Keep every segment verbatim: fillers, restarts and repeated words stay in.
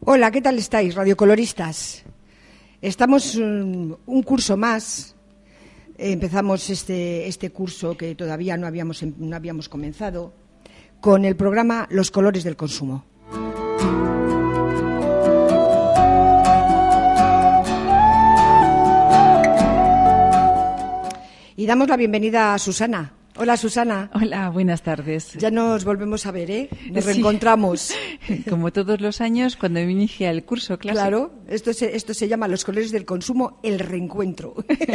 Hola, ¿qué tal estáis, radiocoloristas? Estamos un, un curso más. Empezamos este, este curso que todavía no habíamos, no habíamos comenzado con el programa Los colores del consumo. Y damos la bienvenida a Susana. Hola, Susana. Hola, buenas tardes. Ya nos volvemos a ver, ¿eh? Nos sí. reencontramos. Como todos los años, cuando inicia el curso clásico. Claro, esto se, esto se llama Los colores del consumo, el reencuentro.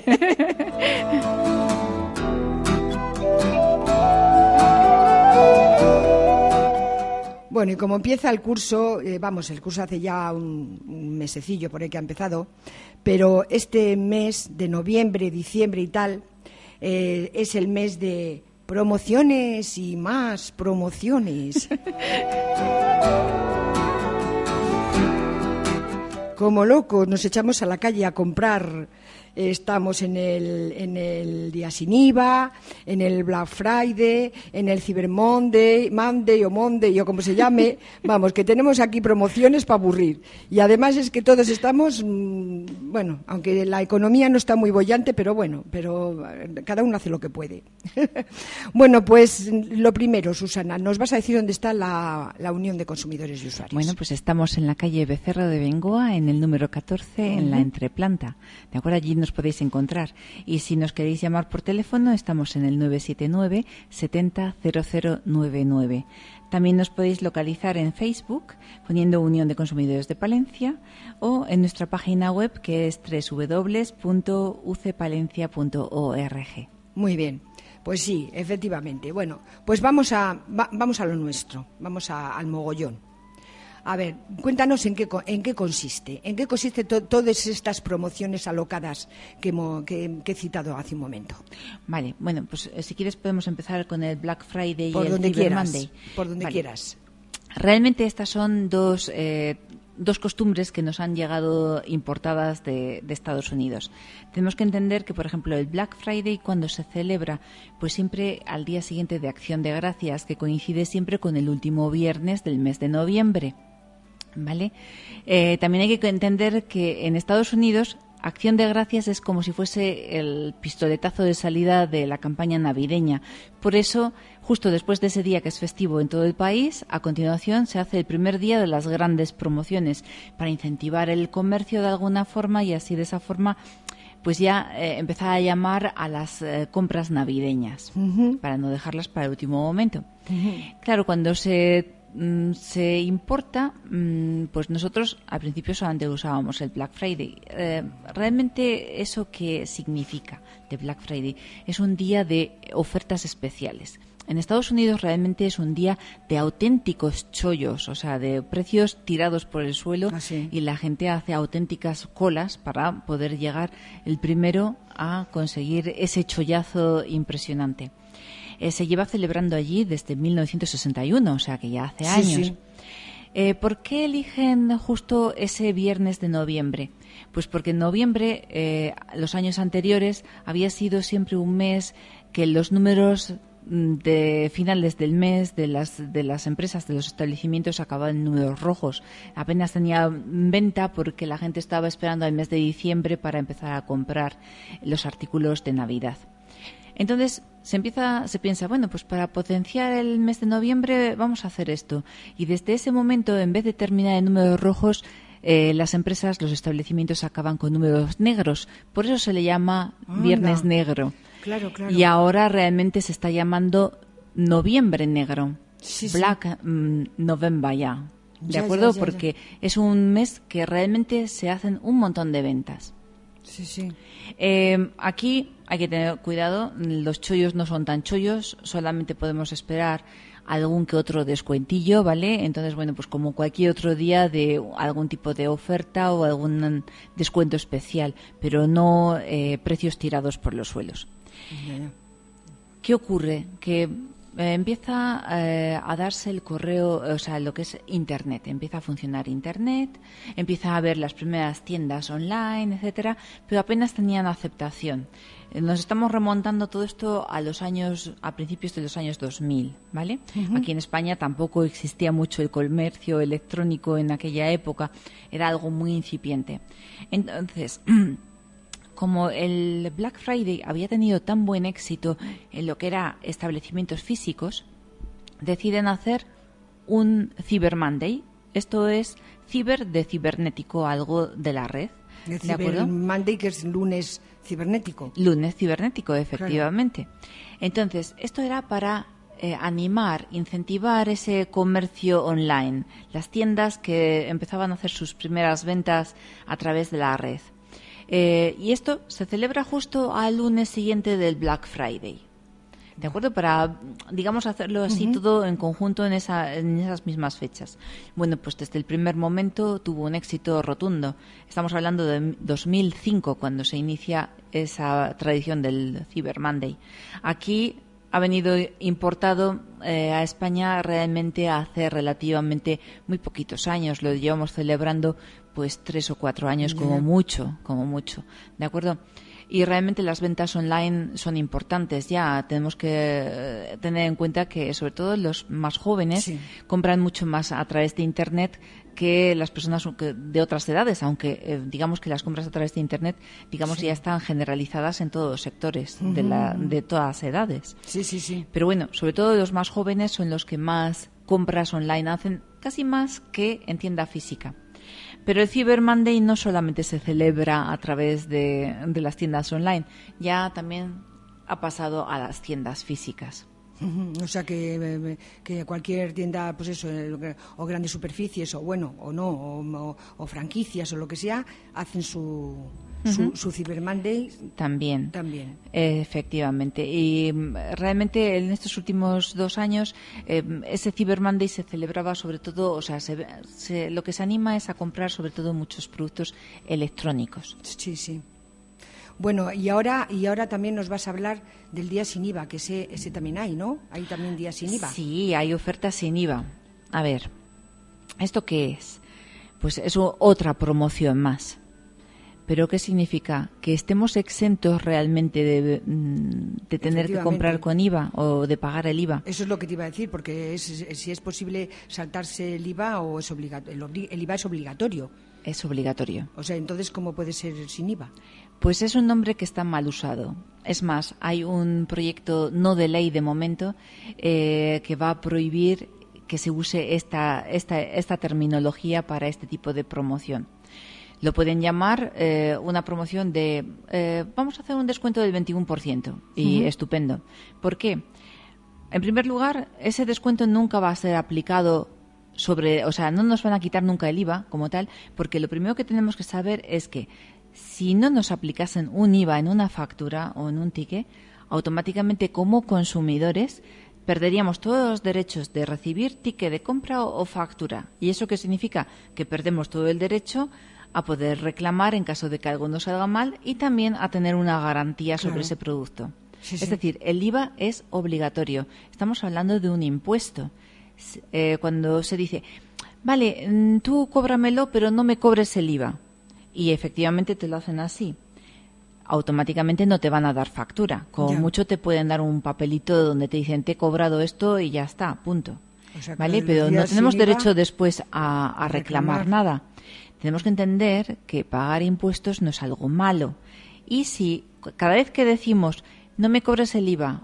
Bueno, y como empieza el curso, eh, vamos, el curso hace ya un, un mesecillo por ahí que ha empezado, pero este mes de noviembre, diciembre y tal, eh, es el mes de promociones y más promociones. Como locos nos echamos a la calle a comprar. Estamos en el, en el día sin I V A, en el Black Friday, en el Cyber Monday, Monday o Monday o como se llame. Vamos, que tenemos aquí promociones para aburrir. Y además es que todos estamos, mmm, bueno, aunque la economía no está muy bollante, pero bueno, pero cada uno hace lo que puede. Bueno, pues lo primero, Susana, nos vas a decir dónde está la, la Unión de Consumidores y Usuarios. Bueno, pues estamos en la calle Becerra de Bengoa, en el número catorce, uh-huh. en la entreplanta. ¿De acuerdo? Allí nos podéis encontrar. Y si nos queréis llamar por teléfono, estamos en el nueve siete nueve, setenta, cero cero nueve nueve. También nos podéis localizar en Facebook poniendo Unión de Consumidores de Palencia o en nuestra página web que es doble u doble u doble u punto u c palencia punto org. Muy bien. Pues sí, efectivamente. Bueno, pues vamos a va, vamos a lo nuestro, vamos a, al mogollón. A ver, cuéntanos en qué en qué consiste, en qué consiste to, todas estas promociones alocadas que, mo, que, que he citado hace un momento. Vale, bueno, pues si quieres podemos empezar con el Black Friday por y el donde Cyber quieras, Monday. Por donde vale. quieras. Realmente estas son dos eh, dos costumbres que nos han llegado importadas de, de Estados Unidos. Tenemos que entender que, por ejemplo, el Black Friday, cuando se celebra, pues siempre al día siguiente de Acción de Gracias, que coincide siempre con el último viernes del mes de noviembre. ¿Vale? Eh, también hay que entender que en Estados Unidos Acción de Gracias es como si fuese el pistoletazo de salida de la campaña navideña. Por eso, justo después de ese día que es festivo en todo el país, a continuación se hace el primer día de las grandes promociones para incentivar el comercio de alguna forma y así de esa forma pues ya eh, empezar a llamar a las eh, compras navideñas, uh-huh. para no dejarlas para el último momento. Uh-huh. Claro, cuando se se importa, pues nosotros al principio solamente usábamos el Black Friday. Eh, realmente, ¿eso qué significa de Black Friday? Es un día de ofertas especiales. En Estados Unidos realmente es un día de auténticos chollos, o sea, de precios tirados por el suelo, ¿Ah, sí? Y la gente hace auténticas colas para poder llegar el primero a conseguir ese chollazo impresionante. Eh, se lleva celebrando allí desde mil novecientos sesenta y uno, o sea que ya hace sí, años. Sí. Eh, ¿Por qué eligen justo ese viernes de noviembre? Pues porque en noviembre, eh, los años anteriores, había sido siempre un mes que los números de finales del mes de las de las empresas, de los establecimientos, acababan en números rojos. Apenas tenía venta porque la gente estaba esperando al mes de diciembre para empezar a comprar los artículos de Navidad. Entonces se empieza, se piensa, bueno, pues para potenciar el mes de noviembre vamos a hacer esto. Y desde ese momento, en vez de terminar en números rojos, eh, las empresas, los establecimientos acaban con números negros. Por eso se le llama Anda. Viernes Negro. Claro, claro. Y ahora realmente se está llamando Noviembre Negro. Sí, Black sí. um, November ya. ¿De ya, acuerdo? ya, ya, Porque ya. es un mes que realmente se hacen un montón de ventas. Sí, sí. Eh, aquí hay que tener cuidado, los chollos no son tan chollos, solamente podemos esperar algún que otro descuentillo, ¿vale? Entonces, bueno, pues como cualquier otro día de algún tipo de oferta o algún descuento especial, pero no eh, precios tirados por los suelos. Yeah. ¿Qué ocurre? Que eh, empieza eh, a darse el correo, o sea, lo que es Internet. Empieza a funcionar Internet, empieza a haber las primeras tiendas online, etcétera, pero apenas tenían aceptación. Nos estamos remontando todo esto a los años, a principios de los años dos mil, ¿vale? Uh-huh. Aquí en España tampoco existía mucho el comercio electrónico en aquella época, era algo muy incipiente. Entonces, como el Black Friday había tenido tan buen éxito en lo que era establecimientos físicos, deciden hacer un Cyber Monday. Esto es ciber de cibernético, algo de la red. El ¿De acuerdo? Monday, que es lunes cibernético. Lunes cibernético, efectivamente. Claro. Entonces, esto era para eh, animar, incentivar ese comercio online, las tiendas que empezaban a hacer sus primeras ventas a través de la red. Eh, y esto se celebra justo al lunes siguiente del Black Friday. ¿De acuerdo? Para, digamos, hacerlo así uh-huh. todo en conjunto en, esa, en esas mismas fechas. Bueno, pues desde el primer momento tuvo un éxito rotundo. Estamos hablando de dos mil cinco, cuando se inicia esa tradición del Cyber Monday. Aquí ha venido importado eh, a España realmente hace relativamente muy poquitos años. Lo llevamos celebrando pues tres o cuatro años como yeah. mucho, como mucho. ¿De acuerdo? Y realmente las ventas online son importantes. Ya tenemos que tener en cuenta que, sobre todo los más jóvenes, sí. compran mucho más a través de Internet que las personas de otras edades, aunque eh, digamos que las compras a través de Internet, digamos sí. ya están generalizadas en todos los sectores uh-huh. de, la, de todas las edades. Sí, sí, sí. Pero bueno, sobre todo los más jóvenes son los que más compras online hacen, casi más que en tienda física. Pero el Cyber Monday no solamente se celebra a través de, de las tiendas online, ya también ha pasado a las tiendas físicas. O sea que, que cualquier tienda, pues eso, o grandes superficies, o bueno, o no, o, o, o franquicias o lo que sea, hacen su, su, uh-huh. su Cyber Monday. También. También. Efectivamente. Y realmente en estos últimos dos años eh, ese Cyber Monday se celebraba sobre todo, o sea, se, se, lo que se anima es a comprar sobre todo muchos productos electrónicos. Sí, sí. Bueno, y ahora y ahora también nos vas a hablar del día sin I V A, que ese, ese también hay, ¿no? Hay también día sin I V A. Sí, hay ofertas sin I V A. A ver, ¿esto qué es? Pues es otra promoción más. ¿Pero qué significa? ¿Que estemos exentos realmente de, de tener que comprar con I V A o de pagar el I V A? Eso es lo que te iba a decir, porque es, si es posible saltarse el I V A o es obligatorio. El, el I V A es obligatorio. Es obligatorio. O sea, entonces, ¿cómo puede ser sin I V A? Pues es un nombre que está mal usado. Es más, hay un proyecto no de ley de momento eh, que va a prohibir que se use esta, esta, esta terminología para este tipo de promoción. Lo pueden llamar eh, una promoción de eh, vamos a hacer un descuento del veintiuno por ciento y uh-huh. estupendo. ¿Por qué? En primer lugar, ese descuento nunca va a ser aplicado sobre, o sea, no nos van a quitar nunca el I V A como tal, porque lo primero que tenemos que saber es que si no nos aplicasen un I V A en una factura o en un ticket, automáticamente como consumidores perderíamos todos los derechos de recibir ticket de compra o, o factura. ¿Y eso qué significa? Que perdemos todo el derecho a poder reclamar en caso de que algo nos salga mal y también a tener una garantía sobre claro. ese producto. Sí, sí. Es decir, el I V A es obligatorio. Estamos hablando de un impuesto. Eh, cuando se dice, vale, tú cóbramelo, pero no me cobres el I V A. Y efectivamente te lo hacen así. Automáticamente no te van a dar factura. Como ya. mucho te pueden dar un papelito donde te dicen, te he cobrado esto y ya está, punto. O sea, ¿vale? Pero no tenemos derecho I V A después a, a reclamar, reclamar nada. Tenemos que entender que pagar impuestos no es algo malo. Y si cada vez que decimos no me cobres el I V A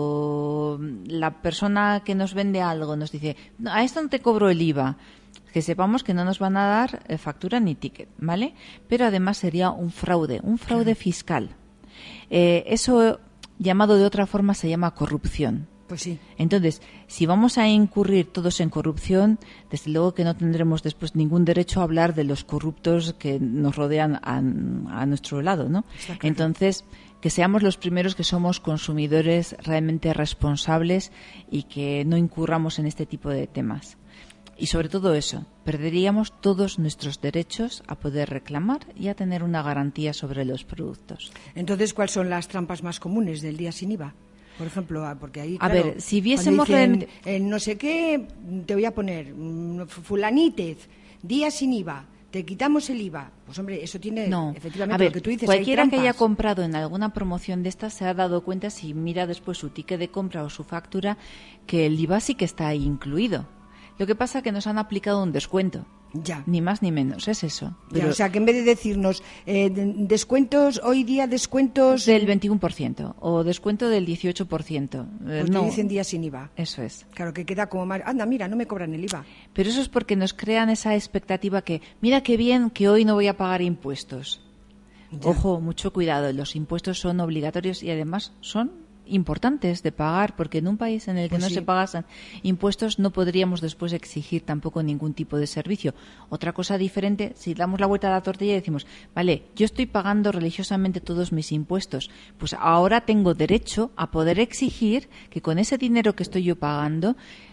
o la persona que nos vende algo nos dice no, a esto no te cobro el I V A, que sepamos que no nos van a dar eh, factura ni ticket, ¿vale? Pero además sería un fraude, un fraude fiscal. Eh, eso, llamado de otra forma, se llama corrupción. Pues sí. Entonces, si vamos a incurrir todos en corrupción, desde luego que no tendremos después ningún derecho a hablar de los corruptos que nos rodean a, a nuestro lado, ¿no? Claro. Entonces, que seamos los primeros que somos consumidores realmente responsables y que no incurramos en este tipo de temas. Y sobre todo eso, perderíamos todos nuestros derechos a poder reclamar y a tener una garantía sobre los productos. Entonces, ¿cuáles son las trampas más comunes del día sin I V A? Por ejemplo, porque ahí, a claro, ver, si viésemos dicen, eh, no sé qué, te voy a poner fulanítez, día sin I V A, te quitamos el I V A. Pues hombre, eso tiene no. efectivamente a ver, lo que tú dices. Cualquiera hay que haya trampas. comprado en alguna promoción de estas se ha dado cuenta, si mira después su ticket de compra o su factura, que el I V A sí que está ahí incluido. Lo que pasa es que nos han aplicado un descuento. Ya. Ni más ni menos, es eso. Ya, Pero o sea, que en vez de decirnos eh, de- descuentos, hoy día descuentos... del veintiuno por ciento o descuento del dieciocho por ciento. Eh, Pues no, te dicen días sin I V A. eso es. Claro, que queda como más... Anda, mira, no me cobran el I V A. Pero eso es porque nos crean esa expectativa que, mira qué bien que hoy no voy a pagar impuestos. Ya. Ojo, mucho cuidado, los impuestos son obligatorios y además son importantes de pagar, porque en un país en el que Pues no sí. se pagasen impuestos no podríamos después exigir tampoco ningún tipo de servicio. Otra cosa diferente, si damos la vuelta a la tortilla y decimos, vale, yo estoy pagando religiosamente todos mis impuestos, pues ahora tengo derecho a poder exigir que con ese dinero que estoy yo pagando,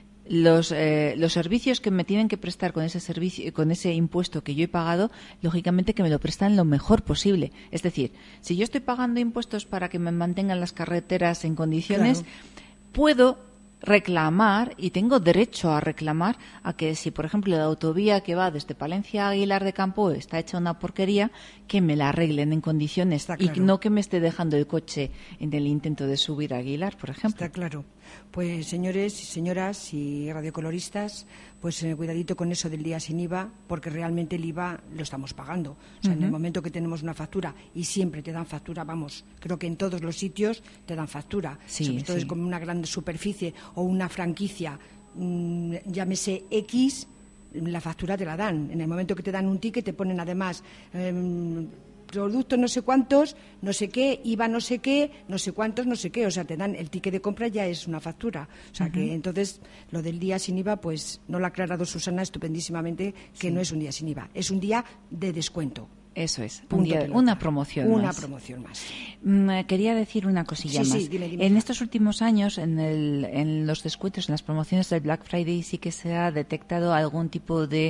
los eh, los servicios que me tienen que prestar con ese servicio, con ese impuesto que yo he pagado, lógicamente que me lo prestan lo mejor posible. Es decir, si yo estoy pagando impuestos para que me mantengan las carreteras en condiciones, Claro. puedo reclamar y tengo derecho a reclamar a que si, por ejemplo, la autovía que va desde Palencia a Aguilar de Campo está hecha una porquería, que me la arreglen en condiciones. Está Y claro. no que me esté dejando el coche en el intento de subir a Aguilar, por ejemplo. Está claro. Pues señores y señoras y radiocoloristas, pues eh, cuidadito con eso del día sin I V A, porque realmente el I V A lo estamos pagando. O sea, en el momento que tenemos una factura, y siempre te dan factura, vamos, creo que en todos los sitios te dan factura. Sí, Sobre todo sí. es como una gran superficie o una franquicia, mmm, llámese X, la factura te la dan. En el momento que te dan un ticket te ponen además... em, productos no sé cuántos, no sé qué, I V A no sé qué, no sé cuántos, no sé qué. O sea, te dan el ticket de compra, ya es una factura. O sea, que entonces lo del día sin I V A, pues no lo ha aclarado Susana estupendísimamente, que no es un día sin I V A, es un día de descuento. Eso es, un Punto día- pelota. una promoción Una más. promoción más. Mm, Quería decir una cosilla Sí, más. sí, dime, dime. En estos últimos años, en, el- en los descuentos, en las promociones del Black Friday, sí que se ha detectado algún tipo de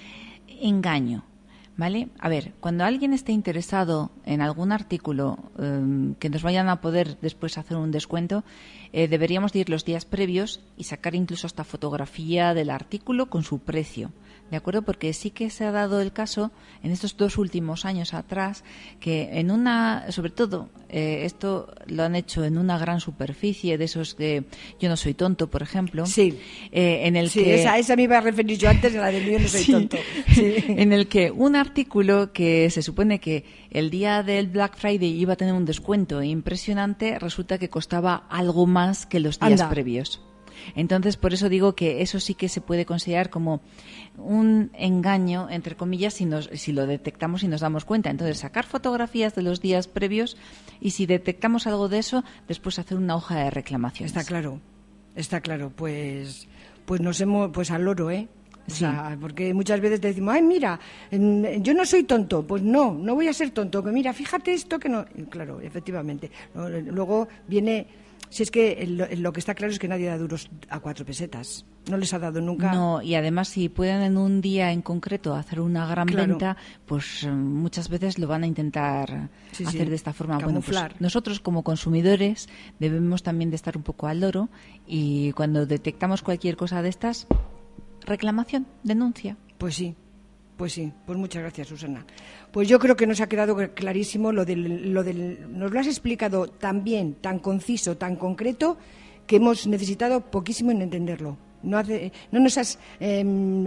engaño. ¿Vale? A ver, cuando alguien esté interesado en algún artículo eh, que nos vayan a poder después hacer un descuento, eh, deberíamos de ir los días previos y sacar incluso hasta fotografía del artículo con su precio. ¿De acuerdo? Porque sí que se ha dado el caso en estos dos últimos años atrás que en una, sobre todo, eh, esto lo han hecho en una gran superficie, de esos que Yo no soy tonto, por ejemplo, Sí. eh, en el Sí, que esa, esa me iba a referir yo antes, de la del Yo no soy Sí. tonto. Sí. en el que un artículo que se supone que el día del Black Friday iba a tener un descuento impresionante, resulta que costaba algo más que los días Anda. previos. Entonces, por eso digo que eso sí que se puede considerar como un engaño, entre comillas, si, nos, si lo detectamos y nos damos cuenta. Entonces, sacar fotografías de los días previos y si detectamos algo de eso, después hacer una hoja de reclamaciones. Está claro, está claro. Pues, pues nos hemos, pues al loro, ¿eh? O Sí. sea, porque muchas veces te decimos, ay, mira, mm, yo no soy tonto. Pues no, no voy a ser tonto. Que mira, fíjate esto que no. Y claro, efectivamente. Luego viene, si es que lo, lo que está claro es que nadie da duros a cuatro pesetas. No les ha dado nunca. No, y además si pueden en un día en concreto hacer una gran Claro. venta, pues eh, muchas veces lo van a intentar Sí, hacer sí. de esta forma. Bueno, pues Camuflar. nosotros como consumidores debemos también de estar un poco al loro y cuando detectamos cualquier cosa de estas, reclamación, denuncia. Pues sí, pues sí. Pues muchas gracias, Susana. Pues yo creo que nos ha quedado clarísimo lo del, lo del... Nos lo has explicado tan bien, tan conciso, tan concreto, que hemos necesitado poquísimo en entenderlo. No, hace, no nos has, eh,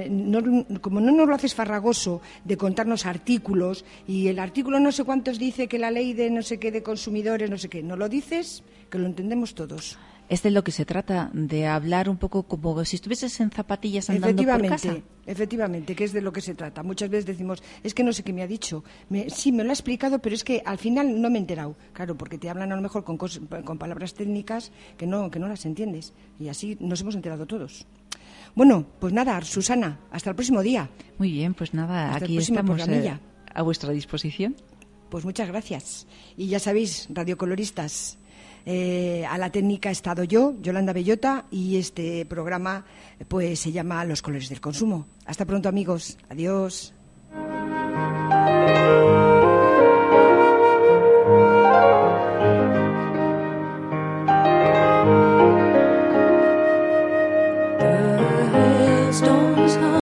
no, como no nos lo haces farragoso de contarnos artículos y el artículo no sé cuántos dice que la ley de no sé qué de consumidores, no sé qué, no lo dices, que lo entendemos todos. Es de lo que se trata, de hablar un poco como si estuvieses en zapatillas andando por Efectivamente, casa. efectivamente, que es de lo que se trata. Muchas veces decimos, es que no sé qué me ha dicho. Me, sí, me lo ha explicado, pero es que al final no me he enterado. Claro, porque te hablan a lo mejor con, cos, con palabras técnicas que no, que no las entiendes. Y así nos hemos enterado todos. Bueno, pues nada, Susana, hasta el próximo día. Muy bien, pues nada, Hasta el aquí próximo estamos eh, programilla. a vuestra disposición. Pues muchas gracias. Y ya sabéis, radiocoloristas, eh, a la técnica he estado yo, Yolanda Bellota, y este programa pues se llama Los colores del consumo. Hasta pronto, amigos. Adiós.